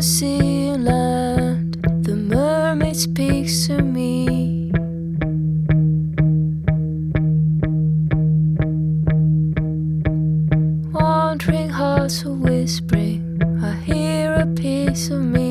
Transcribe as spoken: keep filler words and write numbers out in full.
sea and land, the mermaid speaks to me. Wandering hearts are whispering, I hear a piece of me.